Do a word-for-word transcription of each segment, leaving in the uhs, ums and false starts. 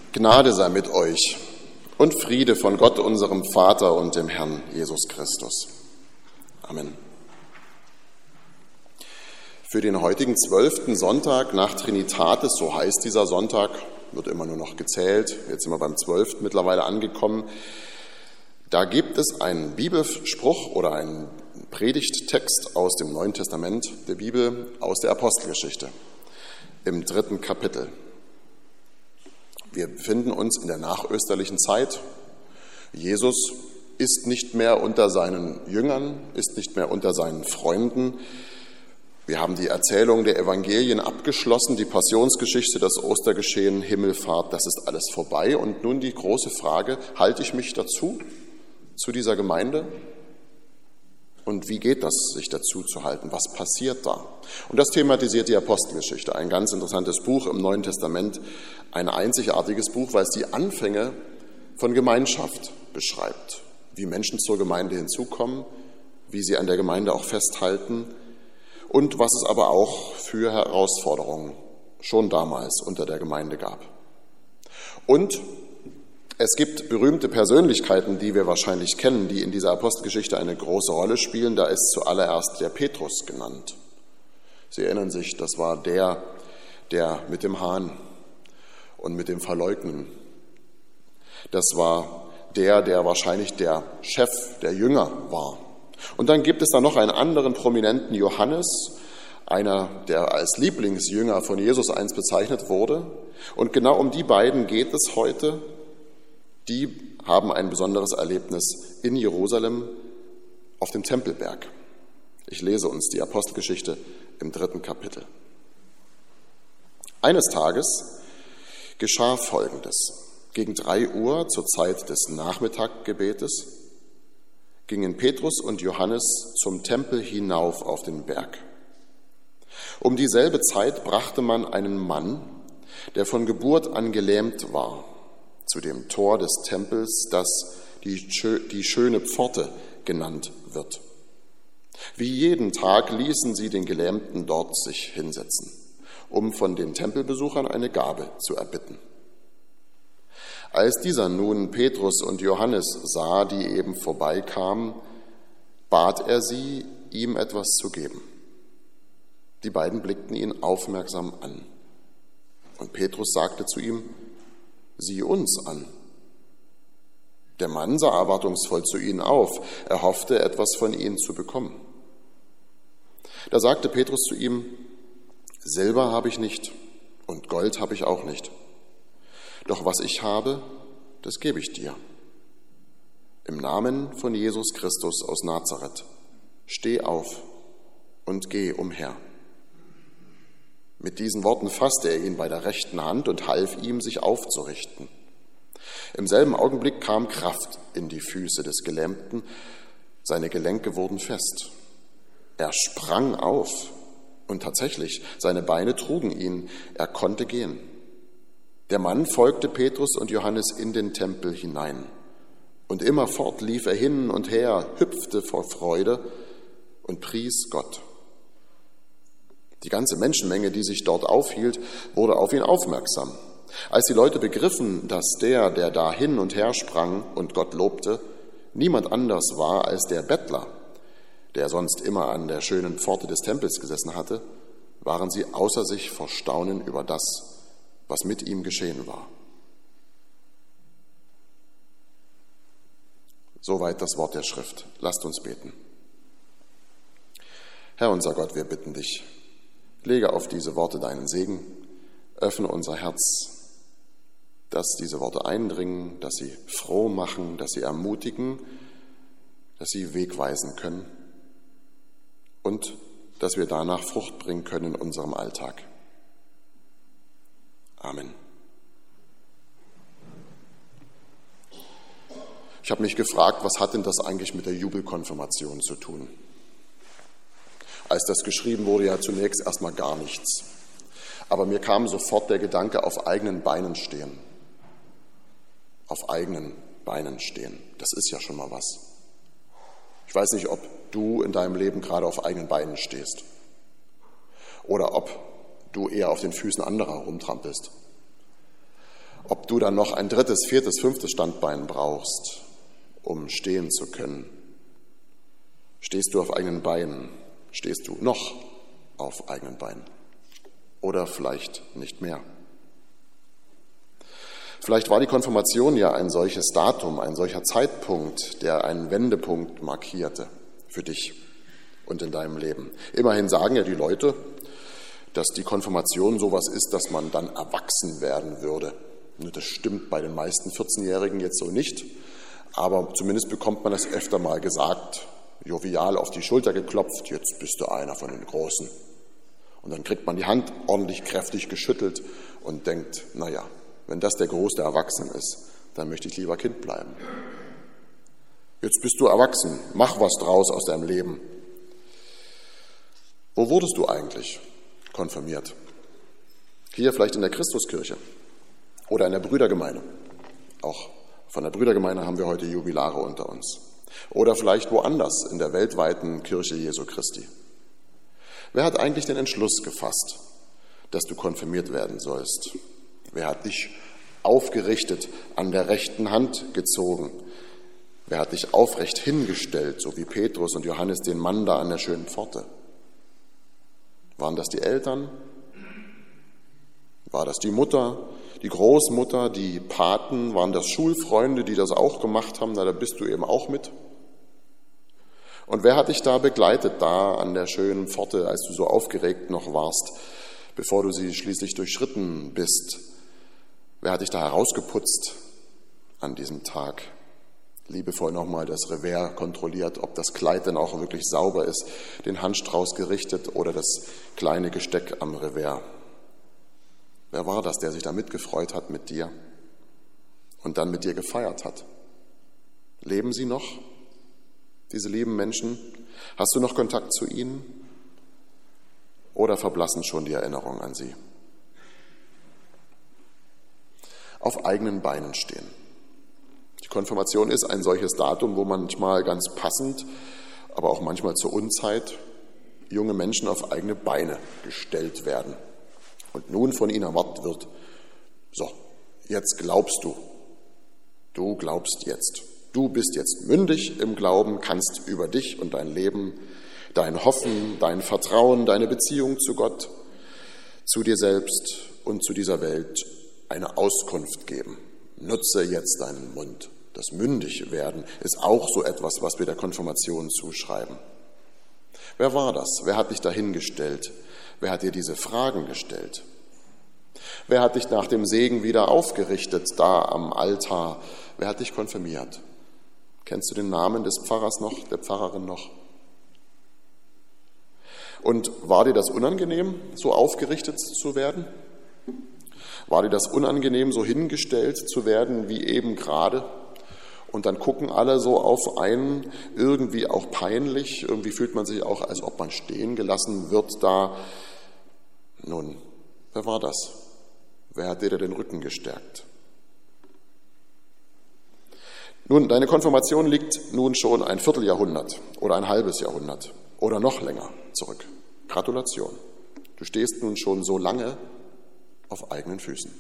Gnade sei mit euch und Friede von Gott, unserem Vater und dem Herrn Jesus Christus. Amen. Für den heutigen zwölften Sonntag nach Trinitatis, so heißt dieser Sonntag, wird immer nur noch gezählt, jetzt sind wir beim zwölften mittlerweile angekommen, da gibt es einen Bibelspruch oder einen Predigttext aus dem Neuen Testament der Bibel, aus der Apostelgeschichte, im dritten Kapitel. Wir befinden uns in der nachösterlichen Zeit. Jesus ist nicht mehr unter seinen Jüngern, ist nicht mehr unter seinen Freunden. Wir haben die Erzählung der Evangelien abgeschlossen, die Passionsgeschichte, das Ostergeschehen, Himmelfahrt, das ist alles vorbei. Und nun die große Frage, halte ich mich dazu, zu dieser Gemeinde? Und wie geht das, sich dazu zu halten? Was passiert da? Und das thematisiert die Apostelgeschichte, ein ganz interessantes Buch im Neuen Testament, ein einzigartiges Buch, weil es die Anfänge von Gemeinschaft beschreibt, wie Menschen zur Gemeinde hinzukommen, wie sie an der Gemeinde auch festhalten und was es aber auch für Herausforderungen schon damals unter der Gemeinde gab. Und es gibt berühmte Persönlichkeiten, die wir wahrscheinlich kennen, die in dieser Apostelgeschichte eine große Rolle spielen. Da ist zuallererst der Petrus genannt. Sie erinnern sich, das war der, der mit dem Hahn und mit dem Verleugnen. Das war der, der wahrscheinlich der Chef der Jünger war. Und dann gibt es da noch einen anderen prominenten Johannes, einer, der als Lieblingsjünger von Jesus einst bezeichnet wurde. Und genau um die beiden geht es heute. Die haben ein besonderes Erlebnis in Jerusalem auf dem Tempelberg. Ich lese uns die Apostelgeschichte im dritten Kapitel. Eines Tages geschah Folgendes. Gegen drei Uhr zur Zeit des Nachmittaggebetes gingen Petrus und Johannes zum Tempel hinauf auf den Berg. Um dieselbe Zeit brachte man einen Mann, der von Geburt an gelähmt war, zu dem Tor des Tempels, das die, die schöne Pforte genannt wird. Wie jeden Tag ließen sie den Gelähmten dort sich hinsetzen, um von den Tempelbesuchern eine Gabe zu erbitten. Als dieser nun Petrus und Johannes sah, die eben vorbeikamen, bat er sie, ihm etwas zu geben. Die beiden blickten ihn aufmerksam an. Und Petrus sagte zu ihm: Sieh uns an. Der Mann sah erwartungsvoll zu ihnen auf. Er hoffte, etwas von ihnen zu bekommen. Da sagte Petrus zu ihm: Silber habe ich nicht und Gold habe ich auch nicht. Doch was ich habe, das gebe ich dir. Im Namen von Jesus Christus aus Nazareth, steh auf und geh umher. Mit diesen Worten fasste er ihn bei der rechten Hand und half ihm, sich aufzurichten. Im selben Augenblick kam Kraft in die Füße des Gelähmten, seine Gelenke wurden fest. Er sprang auf und tatsächlich, seine Beine trugen ihn, er konnte gehen. Der Mann folgte Petrus und Johannes in den Tempel hinein. Und immerfort lief er hin und her, hüpfte vor Freude und pries Gott. Die ganze Menschenmenge, die sich dort aufhielt, wurde auf ihn aufmerksam. Als die Leute begriffen, dass der, der da hin und her sprang und Gott lobte, niemand anders war als der Bettler, der sonst immer an der schönen Pforte des Tempels gesessen hatte, waren sie außer sich vor Staunen über das, was mit ihm geschehen war. Soweit das Wort der Schrift. Lasst uns beten. Herr unser Gott, wir bitten dich, lege auf diese Worte deinen Segen, öffne unser Herz, dass diese Worte eindringen, dass sie froh machen, dass sie ermutigen, dass sie wegweisen können und dass wir danach Frucht bringen können in unserem Alltag. Amen. Ich habe mich gefragt, was hat denn das eigentlich mit der Jubelkonfirmation zu tun? Als das geschrieben wurde, ja zunächst erstmal gar nichts. Aber mir kam sofort der Gedanke, auf eigenen Beinen stehen. Auf eigenen Beinen stehen. Das ist ja schon mal was. Ich weiß nicht, ob du in deinem Leben gerade auf eigenen Beinen stehst. Oder ob du eher auf den Füßen anderer rumtrampelst. ob du dann noch ein drittes, viertes, fünftes Standbein brauchst, um stehen zu können. Stehst du auf eigenen Beinen? Stehst du noch auf eigenen Beinen? Oder vielleicht nicht mehr? Vielleicht war die Konfirmation ja ein solches Datum, ein solcher Zeitpunkt, der einen Wendepunkt markierte für dich und in deinem Leben. Immerhin sagen ja die Leute, dass die Konfirmation sowas ist, dass man dann erwachsen werden würde. Das stimmt bei den meisten vierzehnjährigen jetzt so nicht, aber zumindest bekommt man das öfter mal gesagt, jovial auf die Schulter geklopft, jetzt bist du einer von den Großen. Und dann kriegt man die Hand ordentlich kräftig geschüttelt und denkt, naja, wenn das der Groß der Erwachsenen ist, dann möchte ich lieber Kind bleiben. Jetzt bist du erwachsen, mach was draus aus deinem Leben. Wo wurdest du eigentlich konfirmiert? Hier vielleicht in der Christuskirche oder in der Brüdergemeinde. Auch von der Brüdergemeinde haben wir heute Jubilare unter uns. Oder vielleicht woanders in der weltweiten Kirche Jesu Christi. Wer hat eigentlich den Entschluss gefasst, dass du konfirmiert werden sollst? Wer hat dich aufgerichtet, an der rechten Hand gezogen? Wer hat dich aufrecht hingestellt, so wie Petrus und Johannes den Mann da an der schönen Pforte? Waren das die Eltern? War das die Mutter, die Großmutter, die Paten? Waren das Schulfreunde, die das auch gemacht haben? Na, da bist du eben auch mit. Und wer hat dich da begleitet, da an der schönen Pforte, als du so aufgeregt noch warst, bevor du sie schließlich durchschritten bist? Wer hat dich da herausgeputzt an diesem Tag? Liebevoll nochmal das Revers kontrolliert, ob das Kleid denn auch wirklich sauber ist, den Handstrauß gerichtet oder das kleine Gesteck am Revers. Wer war das, der sich da mitgefreut hat mit dir und dann mit dir gefeiert hat? Leben sie noch, diese lieben Menschen? Hast du noch Kontakt zu ihnen? Oder verblassen schon die Erinnerungen an sie? Auf eigenen Beinen stehen. Die Konfirmation ist ein solches Datum, wo manchmal ganz passend, aber auch manchmal zur Unzeit junge Menschen auf eigene Beine gestellt werden. Und nun von ihnen erwartet wird, so, jetzt glaubst du. Du glaubst jetzt. Du bist jetzt mündig im Glauben, kannst über dich und dein Leben, dein Hoffen, dein Vertrauen, deine Beziehung zu Gott, zu dir selbst und zu dieser Welt eine Auskunft geben. Nutze jetzt deinen Mund. Das Mündigwerden ist auch so etwas, was wir der Konfirmation zuschreiben. Wer war das? Wer hat dich dahingestellt? Wer hat dir diese Fragen gestellt? Wer hat dich nach dem Segen wieder aufgerichtet, da am Altar? Wer hat dich konfirmiert? Kennst du den Namen des Pfarrers noch, der Pfarrerin noch? Und war dir das unangenehm, so aufgerichtet zu werden? War dir das unangenehm, so hingestellt zu werden wie eben gerade? Und dann gucken alle so auf einen, irgendwie auch peinlich, irgendwie fühlt man sich auch, als ob man stehen gelassen wird da. Nun, wer war das? Wer hat dir den Rücken gestärkt? Nun, deine Konfirmation liegt nun schon ein Vierteljahrhundert oder ein halbes Jahrhundert oder noch länger zurück. Gratulation. Du stehst nun schon so lange auf eigenen Füßen.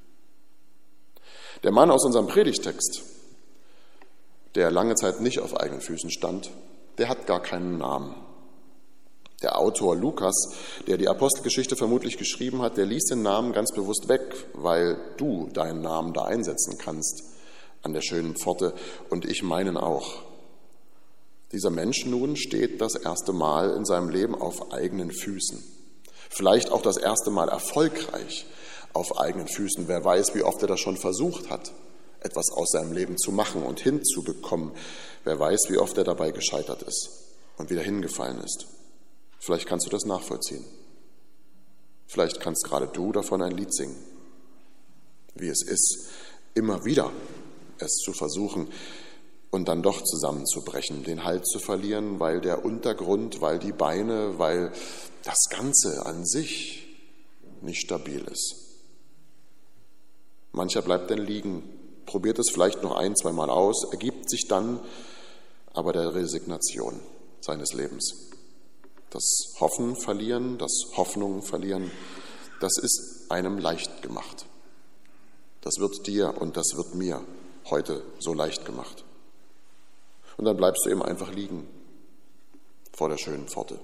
Der Mann aus unserem Predigtext, der lange Zeit nicht auf eigenen Füßen stand, der hat gar keinen Namen. Der Autor Lukas, der die Apostelgeschichte vermutlich geschrieben hat, der ließ den Namen ganz bewusst weg, weil du deinen Namen da einsetzen kannst an der schönen Pforte und ich meinen auch. Dieser Mensch nun steht das erste Mal in seinem Leben auf eigenen Füßen. Vielleicht auch das erste Mal erfolgreich auf eigenen Füßen. Wer weiß, wie oft er das schon versucht hat, etwas aus seinem Leben zu machen und hinzubekommen. Wer weiß, wie oft er dabei gescheitert ist und wieder hingefallen ist. Vielleicht kannst du das nachvollziehen. Vielleicht kannst gerade du davon ein Lied singen. Wie es ist, immer wieder es zu versuchen und dann doch zusammenzubrechen, den Halt zu verlieren, weil der Untergrund, weil die Beine, weil das Ganze an sich nicht stabil ist. Mancher bleibt dann liegen, probiert es vielleicht noch ein, zweimal aus, ergibt sich dann aber der Resignation seines Lebens. Das Hoffen verlieren, das Hoffnung verlieren, das ist einem leicht gemacht. Das wird dir und das wird mir heute so leicht gemacht. Und dann bleibst du eben einfach liegen vor der schönen Pforte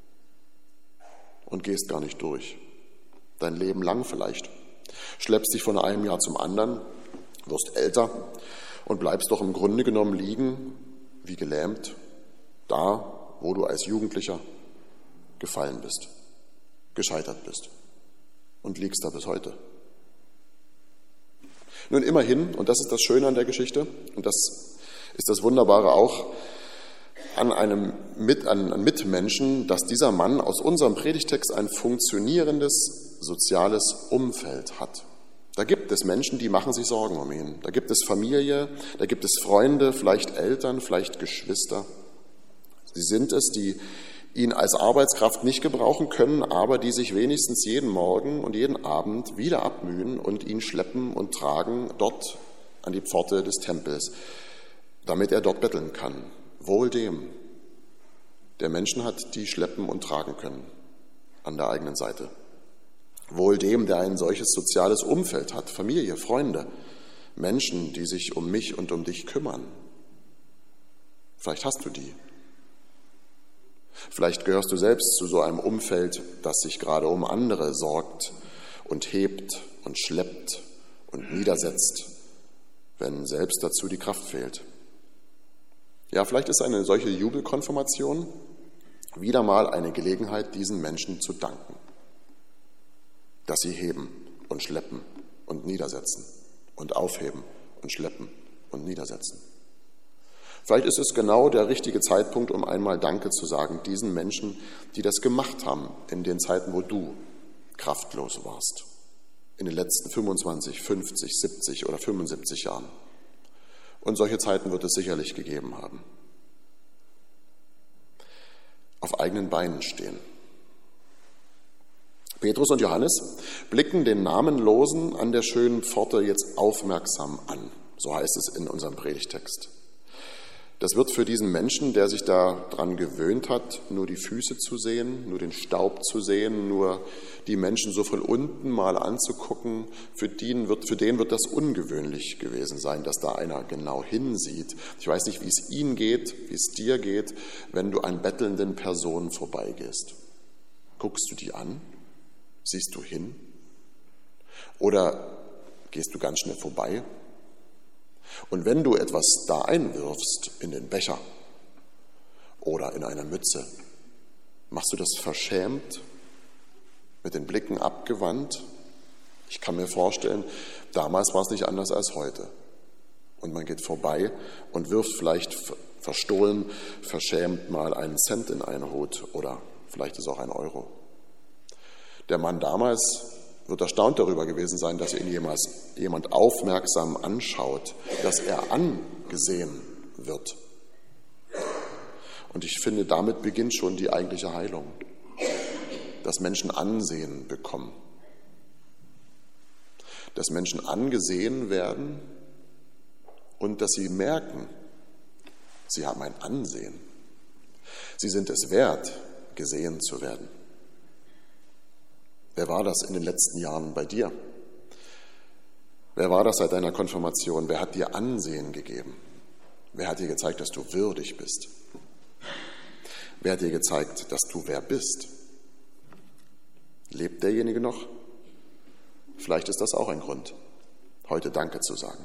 und gehst gar nicht durch. Dein Leben lang vielleicht. Schleppst dich von einem Jahr zum anderen, wirst älter und bleibst doch im Grunde genommen liegen, wie gelähmt, da, wo du als Jugendlicher gefallen bist, gescheitert bist und liegst da bis heute. Nun immerhin, und das ist das Schöne an der Geschichte, und das ist das Wunderbare auch an einem Mit, an, an Mitmenschen, dass dieser Mann aus unserem Predigtext ein funktionierendes soziales Umfeld hat. Da gibt es Menschen, die machen sich Sorgen um ihn. Da gibt es Familie, da gibt es Freunde, vielleicht Eltern, vielleicht Geschwister. Sie sind es, die ihn als Arbeitskraft nicht gebrauchen können, aber die sich wenigstens jeden Morgen und jeden Abend wieder abmühen und ihn schleppen und tragen dort an die Pforte des Tempels, damit er dort betteln kann. Wohl dem, der Menschen hat, die schleppen und tragen können an der eigenen Seite. Wohl dem, der ein solches soziales Umfeld hat, Familie, Freunde, Menschen, die sich um mich und um dich kümmern. Vielleicht hast du die. Vielleicht gehörst du selbst zu so einem Umfeld, das sich gerade um andere sorgt und hebt und schleppt und niedersetzt, wenn selbst dazu die Kraft fehlt. Ja, vielleicht ist eine solche Jubelkonfirmation wieder mal eine Gelegenheit, diesen Menschen zu danken, dass sie heben und schleppen und niedersetzen und aufheben und schleppen und niedersetzen. Vielleicht ist es genau der richtige Zeitpunkt, um einmal Danke zu sagen, diesen Menschen, die das gemacht haben in den Zeiten, wo du kraftlos warst, in den letzten fünfundzwanzig, fünfzig, siebzig oder fünfundsiebzig Jahren. Und solche Zeiten wird es sicherlich gegeben haben. Auf eigenen Beinen stehen. Petrus und Johannes blicken den Namenlosen an der schönen Pforte jetzt aufmerksam an. So heißt es in unserem Predigtext. Das wird für diesen Menschen, der sich daran gewöhnt hat, nur die Füße zu sehen, nur den Staub zu sehen, nur die Menschen so von unten mal anzugucken, für den wird, für den wird das ungewöhnlich gewesen sein, dass da einer genau hinsieht. Ich weiß nicht, wie es ihm geht, wie es dir geht, wenn du an bettelnden Personen vorbeigehst. Guckst du die an? Siehst du hin? Oder gehst du ganz schnell vorbei? Und wenn du etwas da einwirfst in den Becher oder in eine Mütze, machst du das verschämt, mit den Blicken abgewandt? Ich kann mir vorstellen, damals war es nicht anders als heute. Und man geht vorbei und wirft vielleicht verstohlen, verschämt mal einen Cent in einen Hut oder vielleicht ist es auch ein Euro. Der Mann damals wird erstaunt darüber gewesen sein, dass ihn jemals jemand aufmerksam anschaut, dass er angesehen wird. Und ich finde, damit beginnt schon die eigentliche Heilung, dass Menschen Ansehen bekommen, dass Menschen angesehen werden und dass sie merken, sie haben ein Ansehen. Sie sind es wert, gesehen zu werden. Wer war das in den letzten Jahren bei dir? Wer war das seit deiner Konfirmation? Wer hat dir Ansehen gegeben? Wer hat dir gezeigt, dass du würdig bist? Wer hat dir gezeigt, dass du wer bist? Lebt derjenige noch? Vielleicht ist das auch ein Grund, heute Danke zu sagen.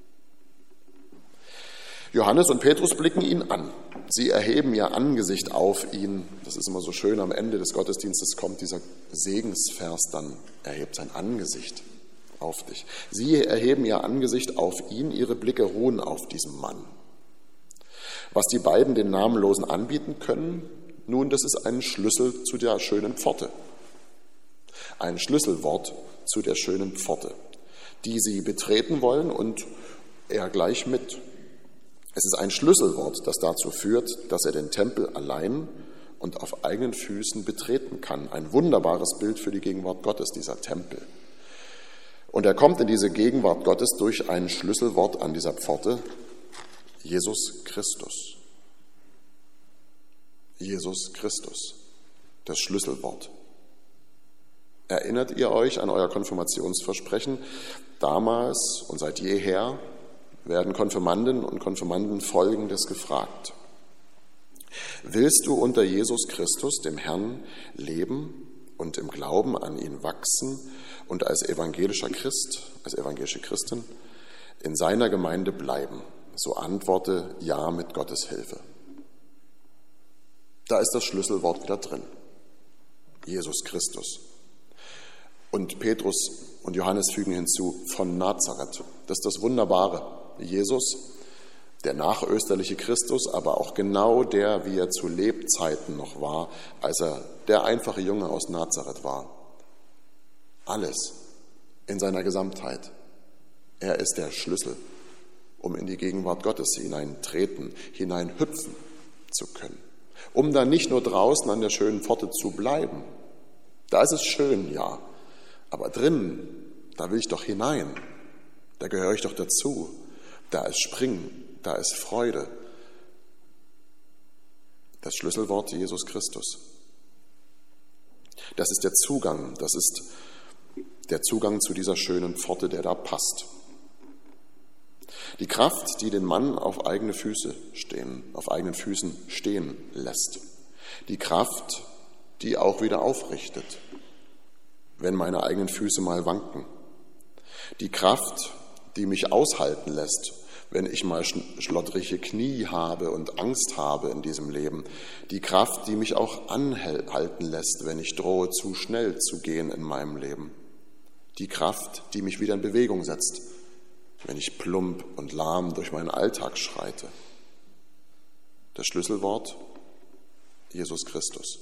Johannes und Petrus blicken ihn an. Sie erheben ihr Angesicht auf ihn. Das ist immer so schön, am Ende des Gottesdienstes kommt dieser Segensvers, dann erhebt sein Angesicht auf dich. Sie erheben ihr Angesicht auf ihn, ihre Blicke ruhen auf diesem Mann. Was die beiden den Namenlosen anbieten können, nun, das ist ein Schlüssel zu der schönen Pforte. Ein Schlüsselwort zu der schönen Pforte, die sie betreten wollen und er gleich mit. Es ist ein Schlüsselwort, das dazu führt, dass er den Tempel allein und auf eigenen Füßen betreten kann. Ein wunderbares Bild für die Gegenwart Gottes, dieser Tempel. Und er kommt in diese Gegenwart Gottes durch ein Schlüsselwort an dieser Pforte, Jesus Christus. Jesus Christus, das Schlüsselwort. Erinnert ihr euch an euer Konfirmationsversprechen? Damals und seit jeher werden Konfirmanden und Konfirmanden Folgendes gefragt. Willst du unter Jesus Christus, dem Herrn, leben und im Glauben an ihn wachsen und als evangelischer Christ, als evangelische Christin in seiner Gemeinde bleiben? So antworte ja mit Gottes Hilfe. Da ist das Schlüsselwort wieder drin. Jesus Christus. Und Petrus und Johannes fügen hinzu, von Nazareth. Das ist das Wunderbare. Jesus, der nachösterliche Christus, aber auch genau der, wie er zu Lebzeiten noch war, als er der einfache Junge aus Nazareth war. Alles in seiner Gesamtheit. Er ist der Schlüssel, um in die Gegenwart Gottes hineintreten, hineinhüpfen zu können. Um dann nicht nur draußen an der schönen Pforte zu bleiben. Da ist es schön, ja. Aber drinnen, da will ich doch hinein. Da gehöre ich doch dazu. Da ist Springen, da ist Freude. Das Schlüsselwort Jesus Christus. Das ist der Zugang, das ist der Zugang zu dieser schönen Pforte, der da passt. Die Kraft, die den Mann auf eigene Füße stehen, auf eigenen Füßen stehen lässt. Die Kraft, die auch wieder aufrichtet, wenn meine eigenen Füße mal wanken. Die Kraft, die mich aushalten lässt, wenn ich mal schlottrige Knie habe und Angst habe in diesem Leben. Die Kraft, die mich auch anhalten lässt, wenn ich drohe, zu schnell zu gehen in meinem Leben. Die Kraft, die mich wieder in Bewegung setzt, wenn ich plump und lahm durch meinen Alltag schreite. Das Schlüsselwort: Jesus Christus.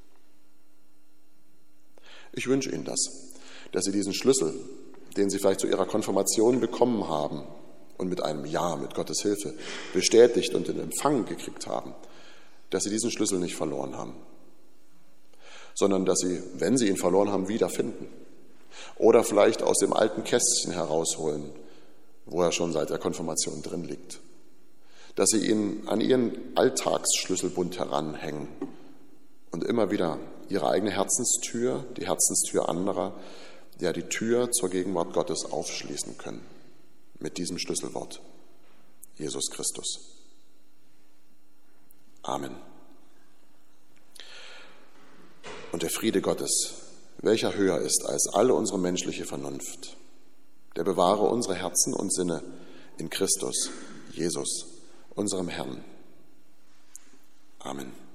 Ich wünsche Ihnen das, dass Sie diesen Schlüssel, den Sie vielleicht zu Ihrer Konfirmation bekommen haben und mit einem Ja, mit Gottes Hilfe bestätigt und in Empfang gekriegt haben, dass Sie diesen Schlüssel nicht verloren haben, sondern dass Sie, wenn Sie ihn verloren haben, wiederfinden oder vielleicht aus dem alten Kästchen herausholen, wo er schon seit der Konfirmation drin liegt, dass Sie ihn an Ihren Alltagsschlüsselbund heranhängen und immer wieder Ihre eigene Herzenstür, die Herzenstür anderer, ja die Tür zur Gegenwart Gottes aufschließen können mit diesem Schlüsselwort: Jesus Christus. Amen. Und der Friede Gottes, welcher höher ist als alle unsere menschliche Vernunft, der bewahre unsere Herzen und Sinne in Christus, Jesus, unserem Herrn. Amen.